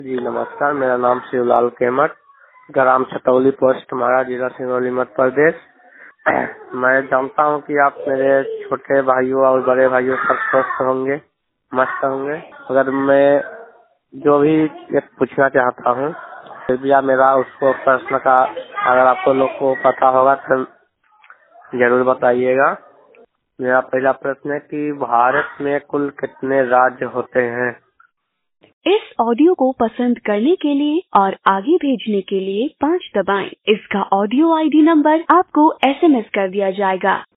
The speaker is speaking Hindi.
जी नमस्कार, मेरा नाम शिवलाल केमट, ग्राम छतौली पोस्ट हमारा जिला सिंगरौली मध्य प्रदेश। मैं जानता हूँ कि आप मेरे छोटे भाइयों और बड़े भाइयों सब स्वस्थ होंगे, मस्त होंगे। अगर मैं जो भी एक पूछना चाहता हूँ, कृपया मेरा उसको प्रश्न का अगर आपको लोग को पता होगा तो जरूर बताइएगा। मेरा पहला प्रश्न है कि भारत में कुल कितने राज्य होते हैं? इस ऑडियो को पसंद करने के लिए और आगे भेजने के लिए 5 दबाएं। इसका ऑडियो आईडी नंबर आपको SMS कर दिया जाएगा।